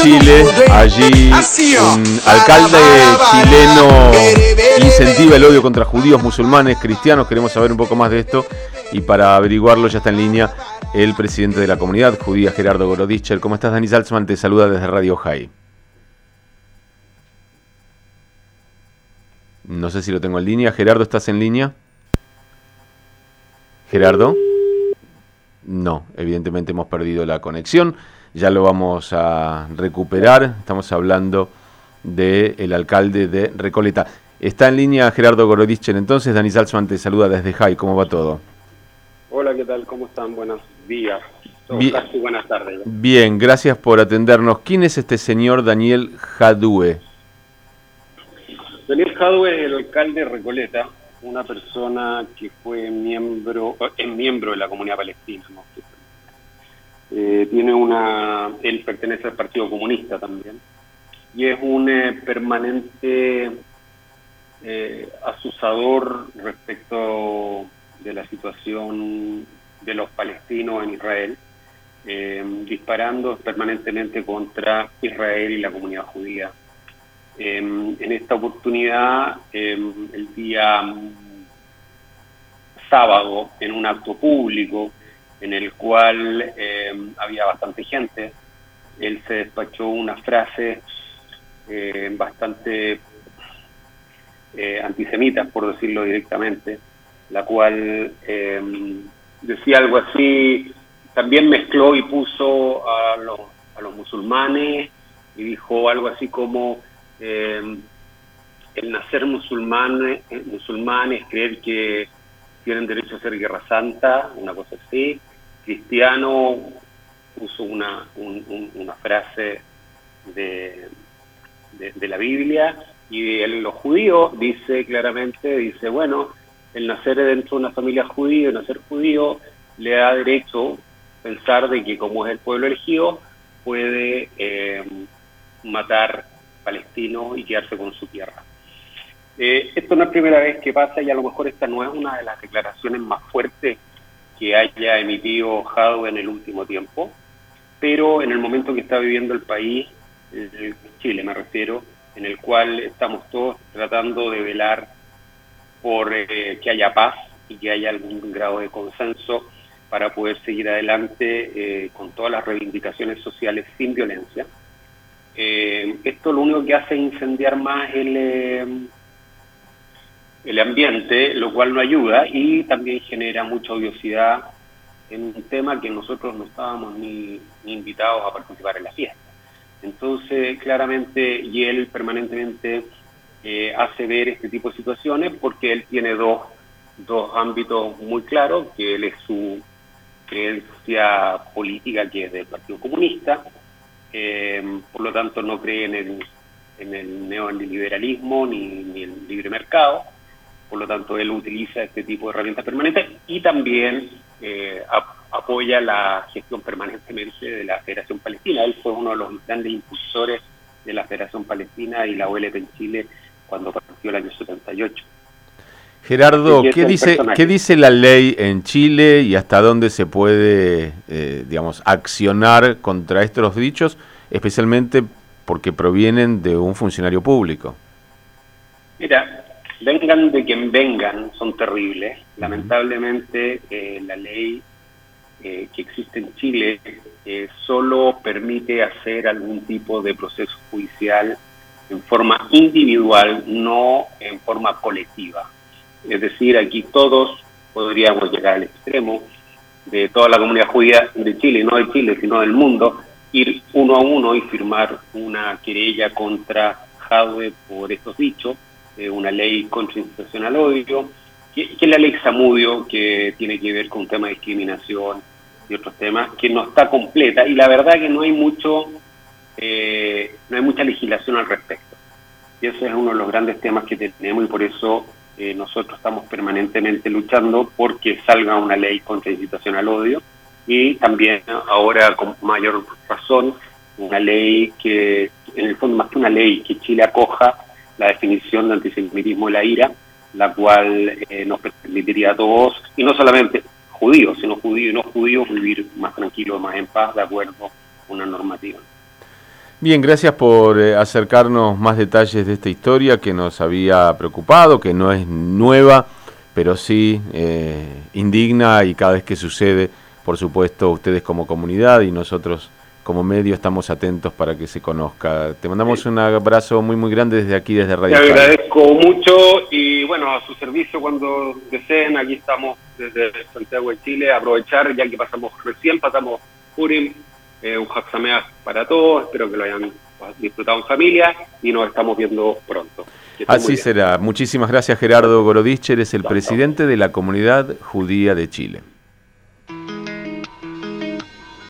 Chile. Allí un alcalde chileno incentiva el odio contra judíos, musulmanes, cristianos. Queremos saber un poco más de esto y para averiguarlo ya está en línea el presidente de la comunidad judía, Gerardo Gorodischer. ¿Cómo estás, Dani Salzman? Te saluda desde Radio High. No sé si lo tengo en línea. Gerardo, ¿estás en línea? ¿Gerardo? No, evidentemente hemos perdido la conexión. Ya lo vamos a recuperar. Estamos hablando del alcalde de Recoleta. Está en línea Gerardo Gorodischer. Entonces, Dani Salzman te saluda desde High. ¿Cómo va todo? Hola, ¿qué tal? ¿Cómo están? Buenos días. Casi buenas tardes. Bien, gracias por atendernos. ¿Quién es este señor Daniel Jadue? Daniel Jadue es el alcalde de Recoleta, una persona que fue es miembro de la comunidad palestina, ¿no? Él pertenece al Partido Comunista también, y es un permanente asusador respecto de la situación de los palestinos en Israel, disparando permanentemente contra Israel y la comunidad judía. En esta oportunidad, el día sábado, en un acto público en el cual había bastante gente, él se despachó una frase bastante antisemita, por decirlo directamente, la cual decía algo así. También mezcló y puso a los musulmanes y dijo algo así como el nacer musulmán es creer que tienen derecho a hacer guerra santa, una cosa así. Cristiano puso una frase de la Biblia, y los judíos dice claramente, bueno, el nacer dentro de una familia judía, el nacer judío le da derecho pensar de que como es el pueblo elegido puede matar palestinos y quedarse con su tierra. Esto no es primera vez que pasa, y a lo mejor esta no es una de las declaraciones más fuertes que haya emitido Jadue en el último tiempo, pero en el momento que está viviendo el país, Chile me refiero, en el cual estamos todos tratando de velar por que haya paz y que haya algún grado de consenso para poder seguir adelante con todas las reivindicaciones sociales sin violencia. Esto lo único que hace es incendiar más el ambiente, lo cual no ayuda, y también genera mucha odiosidad en un tema que nosotros no estábamos ni invitados a participar en la fiesta. Entonces, claramente, y él permanentemente hace ver este tipo de situaciones porque él tiene dos ámbitos muy claros, que él es su creencia política, que es del Partido Comunista, por lo tanto no cree en el neoliberalismo ni el libre mercado. Por lo tanto, él utiliza este tipo de herramientas permanentes y también apoya la gestión permanentemente de la Federación Palestina. Él fue uno de los grandes impulsores de la Federación Palestina y la OLP en Chile cuando partió el año 78. Gerardo, ¿qué dice la ley en Chile y hasta dónde se puede, accionar contra estos dichos, especialmente porque provienen de un funcionario público? Mira, vengan de quien vengan, son terribles. Lamentablemente, la ley que existe en Chile solo permite hacer algún tipo de proceso judicial en forma individual, no en forma colectiva. Es decir, aquí todos podríamos llegar al extremo de toda la comunidad judía de Chile, no de Chile, sino del mundo, ir uno a uno y firmar una querella contra Jadue por estos dichos, una ley contra incitación al odio, que es la ley Zamudio, que tiene que ver con un tema de discriminación y otros temas, que no está completa, y la verdad que no hay mucha legislación al respecto. Y ese es uno de los grandes temas que tenemos, y por eso nosotros estamos permanentemente luchando porque salga una ley contra incitación al odio, y también ahora con mayor razón una ley que, en el fondo más que una ley, que Chile acoja la definición de antisemitismo y la ira, la cual nos permitiría a todos, y no solamente judíos, sino judíos y no judíos, vivir más tranquilos, más en paz, de acuerdo a una normativa. Bien, gracias por acercarnos más detalles de esta historia que nos había preocupado, que no es nueva, pero sí indigna, y cada vez que sucede, por supuesto, ustedes como comunidad y nosotros como medio estamos atentos para que se conozca. Te mandamos un abrazo muy muy grande desde aquí, desde Radio Te agradezco mucho y bueno, a su servicio cuando deseen. Aquí estamos desde Santiago de Chile, aprovechar ya que pasamos Purim, un Hag Sameach para todos, espero que lo hayan disfrutado en familia y nos estamos viendo pronto. Así será. Muchísimas gracias, Gerardo Gorodischer, es el presidente de la Comunidad Judía de Chile.